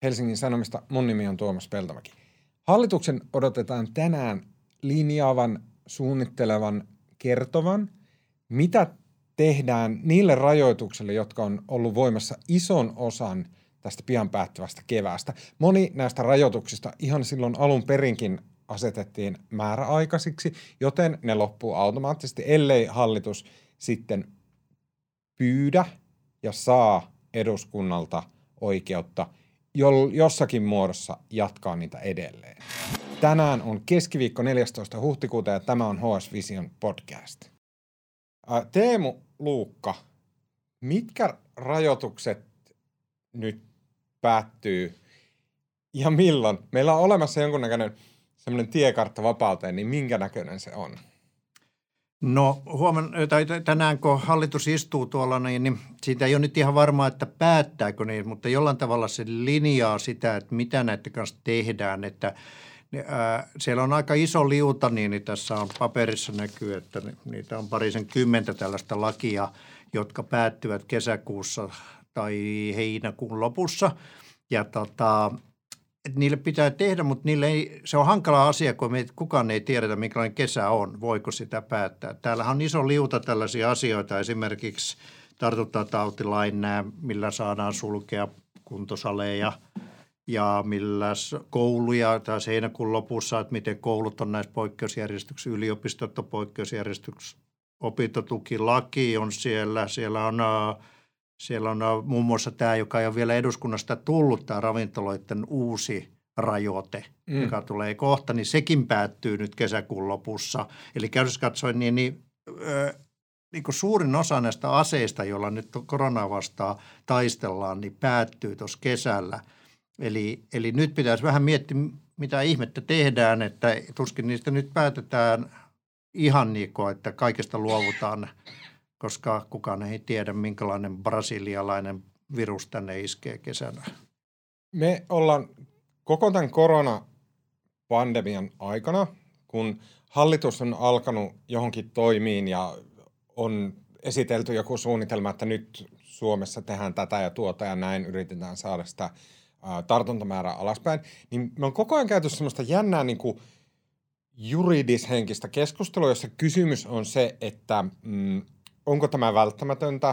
Helsingin Sanomista. Mun nimi on Tuomas Peltomäki. Hallituksen odotetaan tänään linjaavan, suunnittelevan, kertovan, mitä tehdään niille rajoituksille, jotka on ollut voimassa ison osan tästä pian päättyvästä keväästä. Moni näistä rajoituksista ihan silloin alun perinkin asetettiin määräaikaisiksi, joten ne loppuu automaattisesti, ellei hallitus sitten pyydä ja saa eduskunnalta oikeutta jossakin muodossa jatkaa niitä edelleen. Tänään on keskiviikko 14. huhtikuuta ja tämä on HS Vision podcast. Teemu Luukka, mitkä rajoitukset nyt päättyy ja milloin? Meillä on olemassa jonkunnäköinen semmoinen tiekartta vapauteen, niin minkä näköinen se on? No tänään kun hallitus istuu tuolla, niin siitä ei ole nyt ihan varmaa, että päättääkö niin, mutta jollain tavalla se linjaa sitä, että mitä näiden kanssa tehdään, että siellä on aika iso liuta, niin tässä on paperissa näkyy, että niitä on 20 tällaista lakia, jotka päättyvät kesäkuussa tai heinäkuun lopussa ja että niille pitää tehdä, mutta se on hankala asia, kun kukaan ei tiedetä, minkälainen kesä on. Voiko sitä päättää? Täällähän on iso liuta tällaisia asioita, esimerkiksi tartuntatautilain millä saadaan sulkea kuntosaleja ja millä kouluja taas heinäkuun lopussa, että miten koulut on näissä poikkeusjärjestyksissä, yliopistot on poikkeusjärjestyksissä, opintotukilaki on siellä, siellä on muun muassa tämä, joka ei ole vielä eduskunnasta tullut, tämä ravintoloiden uusi rajoite, joka tulee kohta, niin sekin päättyy nyt kesäkuun lopussa. Eli käytössä katsoen, niin kuin suurin osa näistä aseista, joilla nyt koronaa vastaan taistellaan, niin päättyy tuossa kesällä. Eli nyt pitäisi vähän miettiä, mitä ihmettä tehdään, että tuskin niistä nyt päätetään ihan niin kuin, että kaikesta luovutaan, koska kukaan ei tiedä, minkälainen brasilialainen virus tänne iskee kesänä. Me ollaan koko tämän koronapandemian aikana, kun hallitus on alkanut johonkin toimiin ja on esitelty joku suunnitelma, että nyt Suomessa tehdään tätä ja tuota ja näin yritetään saada sitä tartuntamäärää alaspäin, niin me on koko ajan käyty semmoista jännää niin kuin juridishenkistä keskustelua, jossa kysymys on se, että onko tämä välttämätöntä,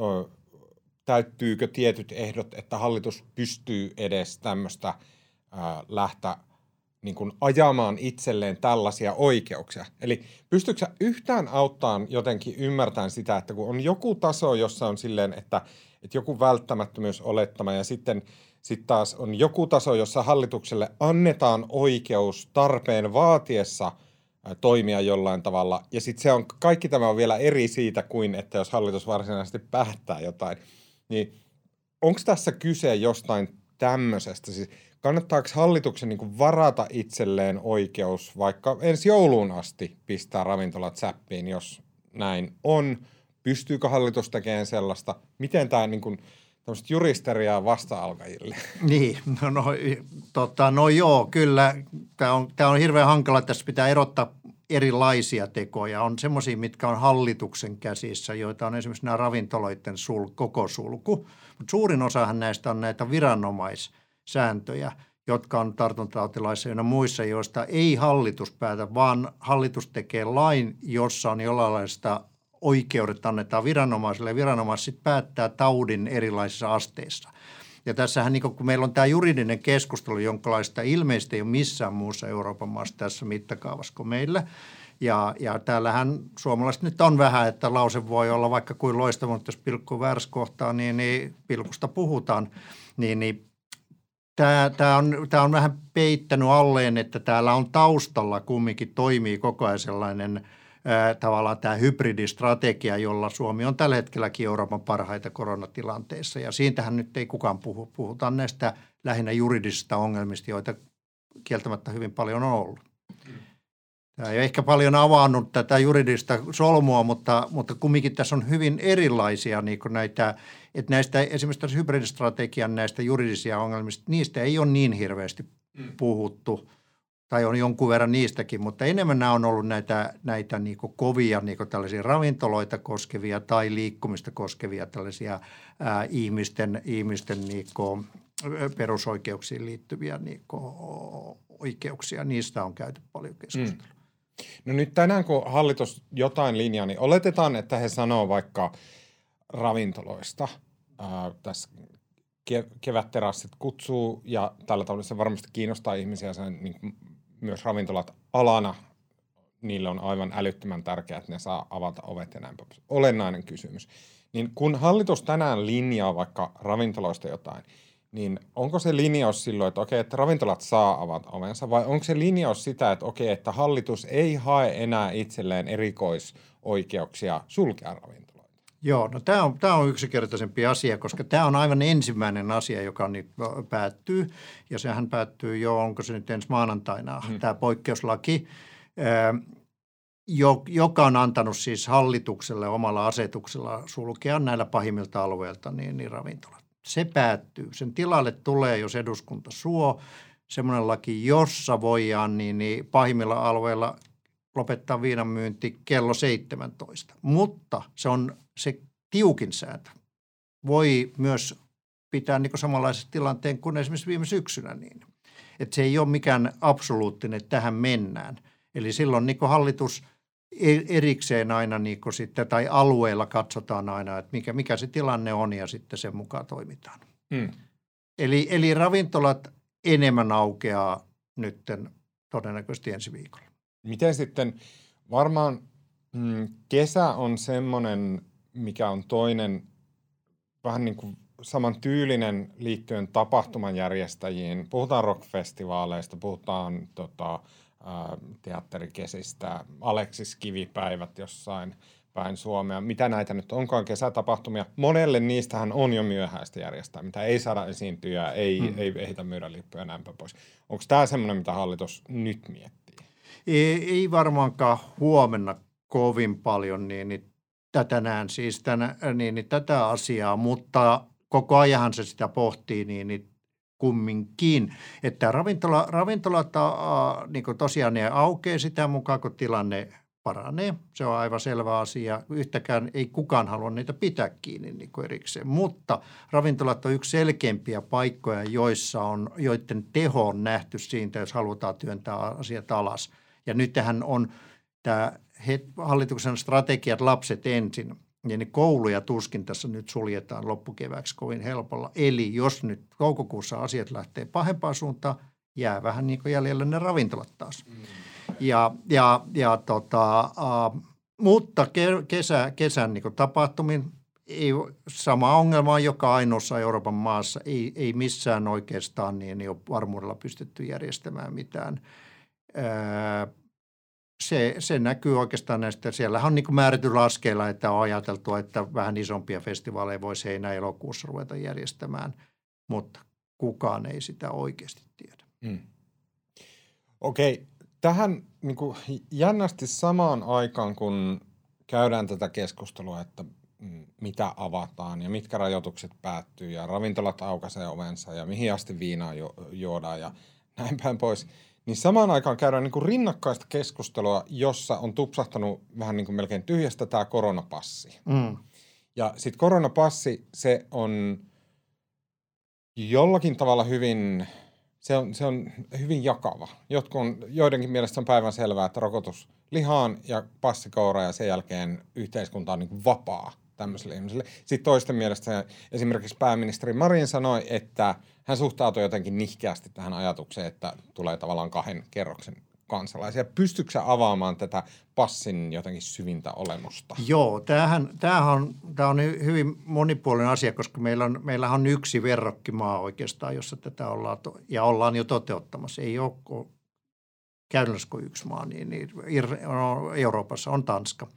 täyttyykö tietyt ehdot, että hallitus pystyy edes tämmöistä lähteä niin kuin ajamaan itselleen tällaisia oikeuksia. Eli pystyykö sä yhtään auttamaan jotenkin ymmärtämään sitä, että kun on joku taso, jossa on silleen, että joku välttämättömyys olettama ja sitten taas on joku taso, jossa hallitukselle annetaan oikeus tarpeen vaatiessa toimia jollain tavalla. Ja sitten kaikki tämä on vielä eri siitä kuin, että jos hallitus varsinaisesti päättää jotain. Niin onko tässä kyse jostain tämmöisestä? Siis kannattaako hallituksen niin kuin varata itselleen oikeus vaikka ensi jouluun asti pistää ravintolat säppiin, jos näin on? Pystyykö hallitus tekemään sellaista? Miten tämä niin kuin tämmöistä juristeriaa vasta-alkajille? Niin, no joo, kyllä. Tämä on hirveän hankala. Tässä pitää erottaa erilaisia tekoja. On semmoisia, mitkä on hallituksen käsissä, joita on esimerkiksi nämä ravintoloiden koko sulku. Mutta suurin osahan näistä on näitä viranomaissääntöjä, jotka on tartuntatautilaissa ja muissa, joista ei hallitus päätä, vaan hallitus tekee lain, jossa on jollainlaista oikeudet annetaan viranomaisille ja viranomaiset sitten päättää taudin erilaisissa asteissa. Ja tässähän, niin kun meillä on tämä juridinen keskustelu, jonkinlaista ilmeisesti ei ole missään muussa Euroopan maassa tässä mittakaavassa kuin meillä. Ja täällähän suomalaiset nyt on vähän, että lause voi olla vaikka kuin loistava, mutta jos pilkku väärässä kohtaa, niin pilkusta puhutaan. Tämä on vähän peittänyt alleen, että täällä on taustalla kumminkin toimii koko ajan sellainen tavallaan tämä hybridistrategia, jolla Suomi on tällä hetkelläkin Euroopan parhaita koronatilanteissa. Ja siitähän nyt ei kukaan puhu. Puhutaan näistä lähinnä juridisista ongelmista, joita kieltämättä hyvin paljon on ollut. Tämä ei ole ehkä paljon avannut tätä juridista solmua, mutta kumminkin tässä on hyvin erilaisia niin kuin näitä, että näistä esimerkiksi tässä hybridistrategian näistä juridisia ongelmista, niistä ei ole niin hirveästi puhuttu. Tai on jonkun verran niistäkin, mutta enemmän nämä on ollut näitä niin kuin kovia niin kuin tällaisia ravintoloita koskevia tai liikkumista koskevia tällaisia ihmisten niin kuin perusoikeuksiin liittyviä oikeuksia. Niistä on käyty paljon keskustelua. No nyt tänään, kun hallitus jotain linjaa, niin oletetaan, että he sanoo vaikka ravintoloista. Tässä kevätterassit kutsuu ja tällä tavalla se varmasti kiinnostaa ihmisiä. Niin myös ravintolat alana, niille on aivan älyttömän tärkeää, että ne saa avata ovet ja näin. Olennainen kysymys. Niin kun hallitus tänään linjaa vaikka ravintoloista jotain, niin onko se linjaus silloin, että okei, että ravintolat saa avata ovensa, vai onko se linjaus sitä, että okei, että hallitus ei hae enää itselleen erikoisoikeuksia sulkea ravintoloita? Joo, no tämä on yksinkertaisempi asia, koska tämä on aivan ensimmäinen asia, joka nyt päättyy, ja sehän päättyy jo, onko se nyt ensi maanantaina, tämä poikkeuslaki, joka on antanut siis hallitukselle omalla asetuksella sulkea näillä pahimmilta alueilta niin ravintolat. Se päättyy. Sen tilalle tulee, jos eduskunta suo, semmoinen laki, jossa voidaan niin pahimmilla alueilla lopettaa viinan myynti kello 17. Mutta se on se tiukin sääntö. Voi myös pitää niin samanlaisen tilanteen kuin esimerkiksi viime syksynä niin. Että se ei ole mikään absoluuttinen, että tähän mennään. Eli silloin niin hallitus erikseen aina niin sitten, tai alueella katsotaan aina, että mikä se tilanne on ja sitten sen mukaan toimitaan. Eli ravintolat enemmän aukeaa nytten todennäköisesti ensi viikolla. Miten sitten, varmaan kesä on semmoinen, mikä on toinen vähän niin kuin saman tyylinen liittyen tapahtumanjärjestäjiin. Puhutaan rockfestivaaleista, puhutaan teatterikesistä, Aleksis Kivipäivät jossain päin Suomea. Mitä näitä nyt onkaan kesätapahtumia? Monelle niistähän on jo myöhäistä järjestää, mitä ei saada esiintyä, ei ehditä myydä lippuja ja näinpä pois. Onko tämä semmoinen, mitä hallitus nyt miettii? Ei varmaankaan huomenna kovin paljon tänään siis tätä asiaa, mutta koko ajan se sitä pohtii niin kumminkin, että ravintolat niin tosiaan ne aukeaa sitä mukaan, kun tilanne paranee. Se on aivan selvä asia. Yhtäkään ei kukaan halua niitä pitää kiinni niin erikseen, mutta ravintolat on yksi selkeimpiä paikkoja, joiden teho on nähty siitä, jos halutaan työntää asiat alas. Ja nythän on tämä hallituksen strategiat lapset ensin, ja ne kouluja tuskin tässä nyt suljetaan loppukevääksi kovin helpolla. Eli jos nyt toukokuussa asiat lähtee pahempaan suuntaan, jää vähän niin kuin jäljellä ne ravintolat taas. Mutta kesän niin kuin tapahtumin ei sama ongelma on joka ainoassa Euroopan maassa. Ei missään oikeastaan niin ole varmuudella pystytty järjestämään mitään. Se näkyy oikeastaan näistä. Siellähän on niin kuin määrätyllä askeilla, että on ajateltu, että vähän isompia festivaaleja voisi heinä-elokuussa ruveta järjestämään, mutta kukaan ei sitä oikeasti tiedä. Okei, tähän niin kuin jännästi samaan aikaan, kun käydään tätä keskustelua, että mitä avataan ja mitkä rajoitukset päättyy ja ravintolat aukaisee ovensa ja mihin asti viinaa juodaan ja näin päin pois, niin samaan aikaan käydään niin kuin rinnakkaista keskustelua, jossa on tupsahtanut vähän niin kuin melkein tyhjästä tämä koronapassi. Ja sitten koronapassi, se on jollakin tavalla hyvin, se on hyvin jakava. Joidenkin mielestä on päivän selvää, että rokotus lihaan ja passi kouraan ja sen jälkeen yhteiskunta on niin kuin vapaa tämmöiselle ihmiselle. Sitten toisten mielestä esimerkiksi pääministeri Marin sanoi, että hän suhtautui jotenkin nihkeästi tähän ajatukseen, että tulee tavallaan 2 kerroksen kansalaisia. Pystytkö sä avaamaan tätä passin jotenkin syvintä olemusta? Joo, tämä on hyvin monipuolinen asia, koska meillä on yksi verrokkimaa oikeastaan, jossa tätä ollaan jo toteuttamassa. Ei ole käytännössä kuin yksi maa, niin Euroopassa on Tanska.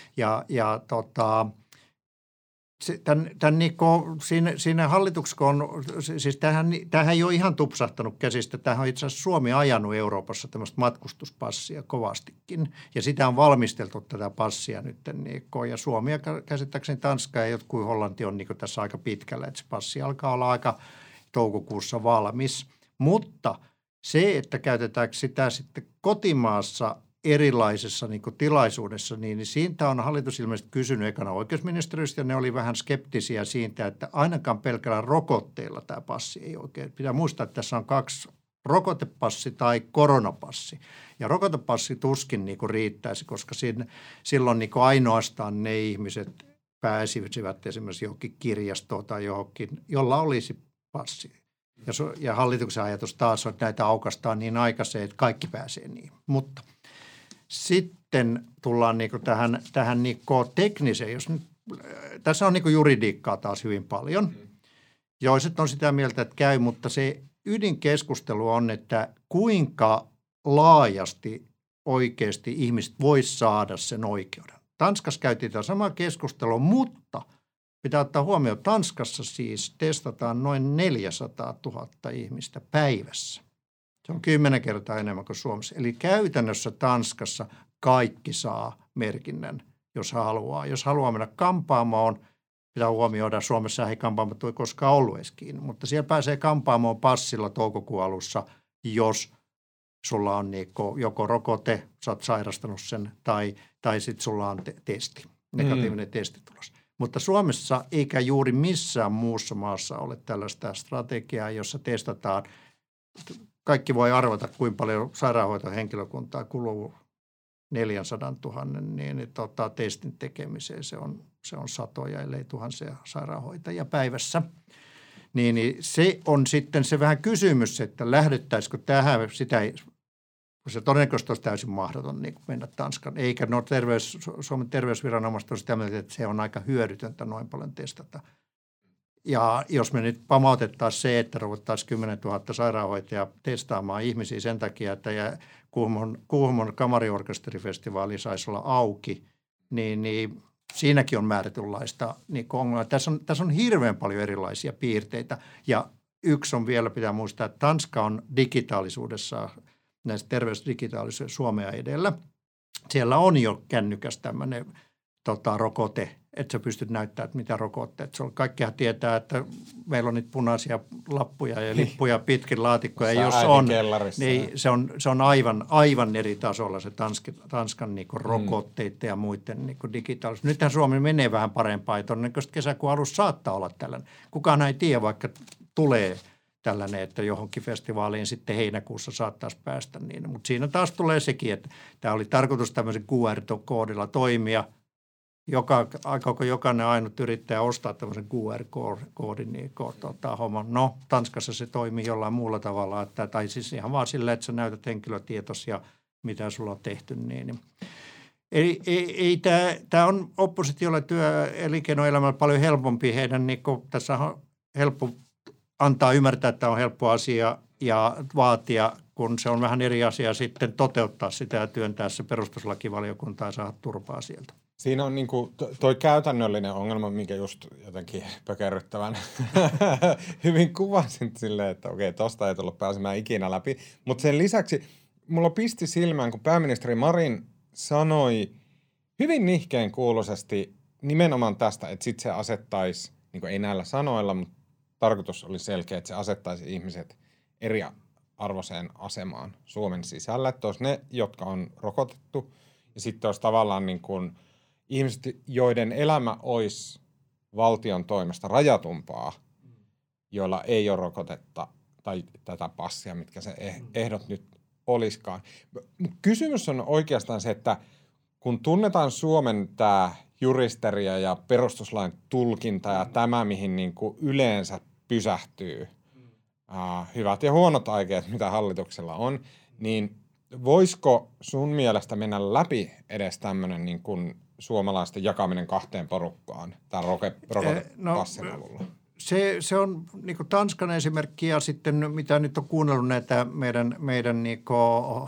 Siinä hallituksessa on, siis tämähän ei ole ihan tupsahtanut käsistä. Tämähän on itse asiassa Suomi ajanut Euroopassa tämmöistä matkustuspassia kovastikin. Ja sitä on valmisteltu tätä passia nyt. Ja Suomi ja käsittääkseni Tanska ja jotkut Hollanti on tässä aika pitkällä. Että se passi alkaa olla aika toukokuussa valmis. Mutta se, että käytetäänkö sitä sitten kotimaassa erilaisessa niin kuin tilaisuudessa, niin siitä on hallitus ilmeisesti kysynyt ekana oikeusministeriöstä, ja ne oli vähän skeptisiä siitä, että ainakaan pelkällä rokotteella tämä passi ei oikein. Pitää muistaa, että tässä on 2, rokotepassi tai koronapassi. Ja rokotepassi tuskin niin kuin riittäisi, koska silloin niin kuin ainoastaan ne ihmiset pääsisivät esimerkiksi johonkin kirjastoon tai johonkin, jolla olisi passi. Ja hallituksen ajatus taas on, että näitä aukaistaan niin aikaiseen, että kaikki pääsee niin. Mutta sitten tullaan niin kuin tähän niin kuin tekniseen. Tässä on niin kuin juridiikkaa taas hyvin paljon. Joiset on sitä mieltä, että käy, mutta se ydinkeskustelu on, että kuinka laajasti oikeasti ihmiset vois saada sen oikeuden. Tanskassa käytiin tämä sama keskustelu, mutta pitää ottaa huomioon, että Tanskassa siis testataan noin 400 000 ihmistä päivässä. Se on 10 kertaa enemmän kuin Suomessa. Eli käytännössä Tanskassa kaikki saa merkinnän, jos haluaa. Jos haluaa mennä kampaamoon, pitää huomioida, Suomessa ei kampaamot ole koskaan ollut edes kiinni, mutta siellä pääsee kampaamoon passilla toukokuun alussa, jos sulla on joko rokote, sä oot sairastanut sen, tai sitten sulla on testi, negatiivinen testitulos. Mutta Suomessa eikä juuri missään muussa maassa ole tällaista strategiaa, jossa testataan. Kaikki voi arvata, kuinka paljon sairaanhoitohenkilökuntaa kuluu 400 000 testin tekemiseen. Se on satoja, ellei tuhansia sairaanhoitajia päivässä. Niin se on sitten se vähän kysymys, että lähdettäisikö tähän, se todennäköisesti olisi täysin mahdoton niin mennä Tanskan. Eikä Suomen terveysviranomaiset ole sitä mieltä, että se on aika hyödytöntä noin paljon testata. Ja jos me nyt pamautettaisiin se, että ruvettaisiin 10 000 sairaanhoitajaa testaamaan ihmisiä sen takia, että Kuhmon kamariorkesterifestivaali saisi olla auki, niin siinäkin on määrätynlaista niin ongelmaa. Tässä on hirveän paljon erilaisia piirteitä. Ja yksi on vielä, pitää muistaa, että Tanska on digitaalisuudessa, näissä terveysdigitaalisuudessa Suomea edellä. Siellä on jo kännykäs tämmöinen rokote, että sä pystyt näyttämään, että mitä rokotteet. Kaikkihan tietää, että meillä on niitä punaisia lappuja ja lippuja pitkin laatikkoja. Jos on, niin se on aivan eri tasolla se Tanskan niin rokotteiden ja muiden niin digitaalisuus. Nythän Suomi menee vähän parempaan ja todennäköisesti kesäkuun alussa saattaa olla tällainen. Kukaan ei tiedä, vaikka tulee tällainen, että johonkin festivaaliin sitten heinäkuussa saattaisi päästä niin. Mutta siinä taas tulee sekin, että tämä oli tarkoitus tämmöisen QR-koodilla toimia. Aikaako jokainen ainut yrittäjä ostaa tämmöisen QR-koodin niin homman. No, Tanskassa se toimii jollain muulla tavalla, tai siis ihan vaan sillä, että sä näytät henkilötietos ja mitä sulla on tehty. Niin. Ei tämä on oppositiolle elinkeinoelämällä paljon helpompi. Heidän tässä on helppo antaa ymmärtää, että on helppo asia ja vaatia, kun se on vähän eri asia sitten toteuttaa sitä ja työntää se perustuslakivaliokuntaan ja saada turpaa sieltä. Siinä on niinku toi käytännöllinen ongelma, minkä just jotenkin pökerryttävän hyvin kuvasin silleen, että okei, tosta ei tullut pääsemään ikinä läpi. Mutta sen lisäksi mulla pisti silmään, kun pääministeri Marin sanoi hyvin nihkeen kuuloisesti nimenomaan tästä, että sitten se asettaisi, niin ei näillä sanoilla, mutta tarkoitus oli selkeä, että se asettaisi ihmiset eriarvoiseen asemaan Suomen sisällä. Että olisi ne, jotka on rokotettu, ja sitten olisi tavallaan niin kuin ihmiset, joiden elämä olisi valtion toimesta rajatumpaa, joilla ei ole rokotetta tai tätä passia, mitkä se ehdot nyt olisikaan. Kysymys on oikeastaan se, että kun tunnetaan Suomen tämä juristeria ja perustuslain tulkinta ja tämä, mihin niin kuin yleensä pysähtyy hyvät ja huonot aikeet, mitä hallituksella on, niin voisiko sun mielestä mennä läpi edes tämmöinen niin kuin suomalaisten jakaminen 2 porukkaan tämän rokotepassin avulla? Se on niin kuin Tanskan esimerkki ja sitten mitä nyt on kuunnellut näitä meidän niin kuin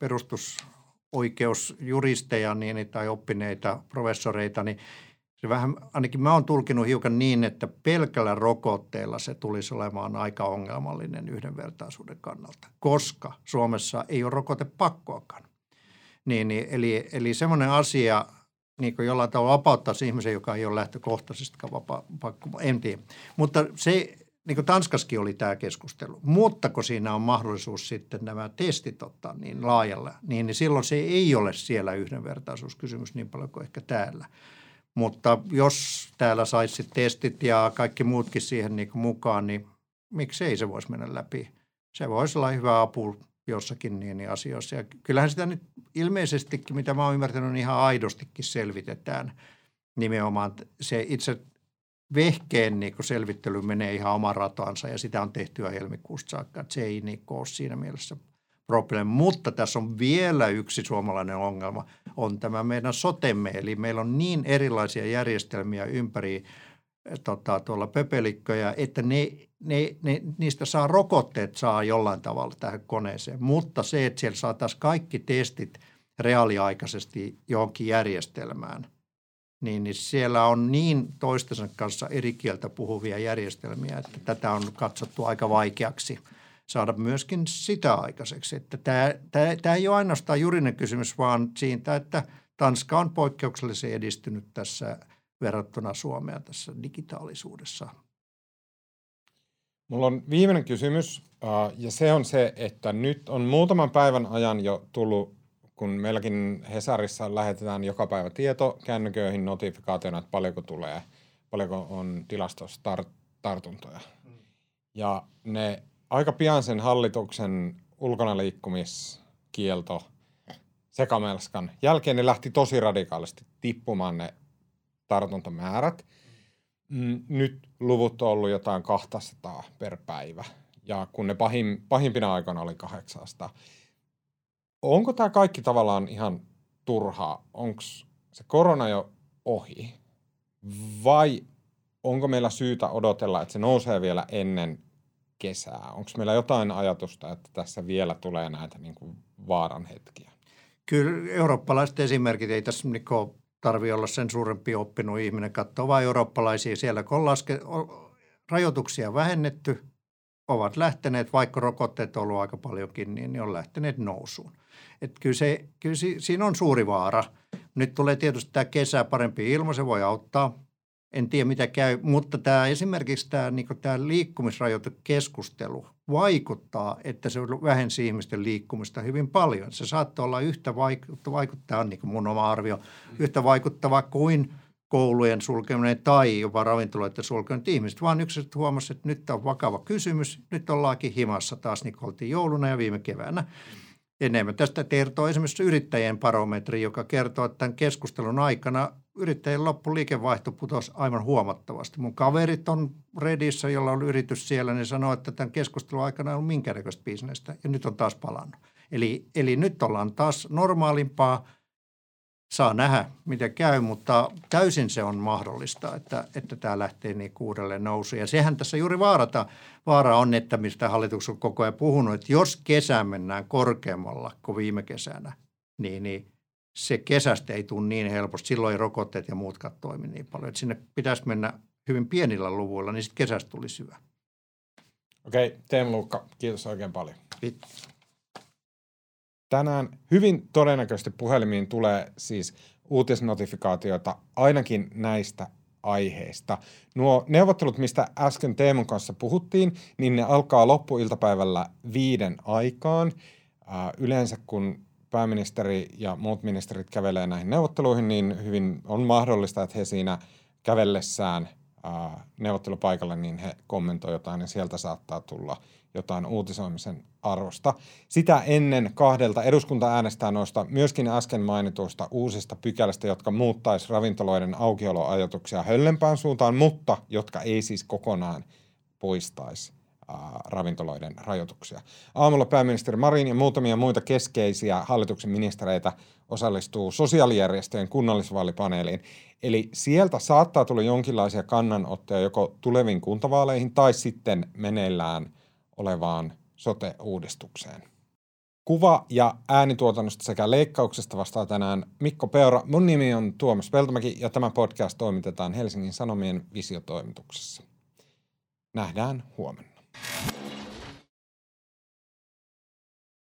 perustusoikeusjuristeja niin, tai oppineita professoreita, niin se vähän, ainakin mä oon tulkinut hiukan niin, että pelkällä rokotteella se tulisi olemaan aika ongelmallinen yhdenvertaisuuden kannalta, koska Suomessa ei ole rokotepakkoakaan. Eli semmoinen asia, niin kuin jollain tavalla vapauttaisi ihmisen, joka ei ole lähtökohtaisestikaan pakko, en tiedä. Mutta niin kuin Tanskassakin oli tämä keskustelu, mutta kun siinä on mahdollisuus sitten nämä testit ottaa niin laajalla, niin silloin se ei ole siellä yhdenvertaisuuskysymys niin paljon kuin ehkä täällä. Mutta jos täällä saisi testit ja kaikki muutkin siihen niin kuin mukaan, niin miksei se voisi mennä läpi? Se voisi olla hyvä apu jossakin niin asioissa. Ja kyllähän sitä nyt ilmeisestikin, mitä mä oon ymmärtänyt, niin ihan aidostikin selvitetään. Nimenomaan se itse vehkeen niin selvittely menee ihan oman ratoansa ja sitä on tehty jo helmikuusta saakka. Että se ei niin ole siinä mielessä probleemi. Mutta tässä on vielä yksi suomalainen ongelma, on tämä meidän sotemme. Eli meillä on niin erilaisia järjestelmiä ympäri tuolla pöpelikköjä, että niistä saa rokotteet jollain tavalla tähän koneeseen. Mutta se, että siellä saataisiin kaikki testit reaaliaikaisesti johonkin järjestelmään, niin siellä on niin toistensa kanssa eri kieltä puhuvia järjestelmiä, että tätä on katsottu aika vaikeaksi saada myöskin sitä aikaiseksi. Että tämä ei ole ainoastaan juridinen kysymys, vaan siitä, että Tanska on poikkeuksellisen edistynyt tässä verrattuna Suomea tässä digitaalisuudessa. Mulla on viimeinen kysymys, ja se on se, että nyt on muutaman päivän ajan jo tullut, kun meilläkin Hesarissa lähetetään joka päivä tieto kännyköihin notifikaationa, että paljonko on tilastossa tartuntoja. Ja ne aika pian sen hallituksen ulkonaliikkumiskielto sekamelskan jälkeen ne lähti tosi radikaalisti tippumaan ne tartuntamäärät. Nyt luvut on ollut jotain 200 per päivä, ja kun ne pahimpina aikoina oli 800. Onko tämä kaikki tavallaan ihan turhaa? Onko se korona jo ohi? Vai onko meillä syytä odotella, että se nousee vielä ennen kesää? Onko meillä jotain ajatusta, että tässä vielä tulee näitä niin kuin vaaran hetkiä? Kyllä eurooppalaiset esimerkit ei tässä tarvitse olla sen suurempi oppinut ihminen. Katsoo vain eurooppalaisia siellä, kun on rajoituksia vähennetty, ovat lähteneet, vaikka rokotteet on ollut aika paljonkin, niin on lähteneet nousuun. Että kyllä siinä on suuri vaara. Nyt tulee tietysti tämä kesä, parempi ilma, se voi auttaa. En tiedä mitä käy, mutta esimerkiksi tämä liikkumisrajoitekeskustelu vaikuttaa, että se vähensi ihmisten liikkumista hyvin paljon. Se saattaa olla yhtä vaikuttaa, niin kuin mun oma arvio, yhtä vaikuttava kuin koulujen sulkeminen tai jopa ravintoloiden sulkeminen. Ihmiset vaan yksilöt huomasivat, että nyt on vakava kysymys. Nyt ollaankin himassa taas, niin kuin oltiin jouluna ja viime keväänä. Enemmän tästä kertoo esimerkiksi yrittäjien barometri, joka kertoo, että tämän keskustelun aikana yrittäjien loppuliikevaihto putosi aivan huomattavasti. Mun kaverit on Redissä, jolla on yritys siellä, niin sanoo, että tämän keskustelun aikana ei ollut minkäännäköistä bisnestä ja nyt on taas palannut. Eli nyt ollaan taas normaalimpaa. Saa nähdä, miten käy, mutta täysin se on mahdollista, että tämä lähtee niin uudelleen nousuun. Ja sehän tässä juuri vaara on, että mistä hallitus on koko ajan puhunut, että jos kesään mennään korkeammalla kuin viime kesänä, niin se kesästä ei tule niin helposti. Silloin ei rokotteet ja muutkaan toimi niin paljon. Että sinne pitäisi mennä hyvin pienillä luvuilla, niin sitten kesästä tulisi hyvä. Okei, Teemu Luukka, kiitos oikein paljon. Kiitos. Tänään hyvin todennäköisesti puhelimiin tulee siis uutisnotifikaatioita ainakin näistä aiheista. Nuo neuvottelut, mistä äsken Teemun kanssa puhuttiin, niin ne alkaa loppuiltapäivällä 5 aikaan. Yleensä kun pääministeri ja muut ministerit kävelee näihin neuvotteluihin, niin hyvin on mahdollista, että he siinä kävellessään neuvottelupaikalle, niin he kommentoivat jotain ja sieltä saattaa tulla jotain uutisoimisen arvosta. Sitä ennen 2 eduskunta äänestää noista myöskin äsken mainituista uusista pykälästä, jotka muuttaisi ravintoloiden aukioloajatuksia höllempään suuntaan, mutta jotka ei siis kokonaan poistaisi ravintoloiden rajoituksia. Aamulla pääministeri Marin ja muutamia muita keskeisiä hallituksen ministereitä osallistuu sosiaalijärjestöjen kunnallisvaalipaneeliin. Eli sieltä saattaa tulla jonkinlaisia kannanottoja joko tuleviin kuntavaaleihin tai sitten meneillään olevaan sote-uudistukseen. Kuva- ja äänituotannosta sekä leikkauksesta vastaa tänään Mikko Peura. Mun nimi on Tuomas Peltomäki ja tämä podcast toimitetaan Helsingin Sanomien visiotoimituksessa. Nähdään huomenna.